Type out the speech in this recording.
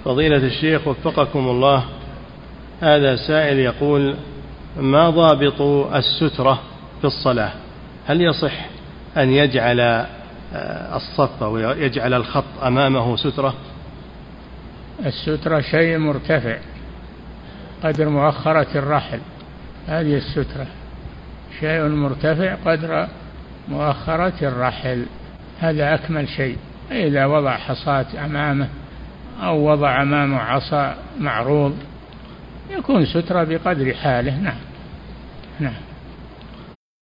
فضيلة الشيخ وفقكم الله، هذا سائل يقول: ما ضابط السترة في الصلاة؟ هل يصح أن يجعل الصف ويجعل الخط أمامه سترة؟ السترة شيء مرتفع قدر مؤخرة الرحل، هذه السترة شيء مرتفع قدر مؤخرة الرحل، هذا أكمل شيء. إذا وضع حصاة أمامه أو وضع أمامه عصا معروض يكون سترة بقدر حاله. نعم.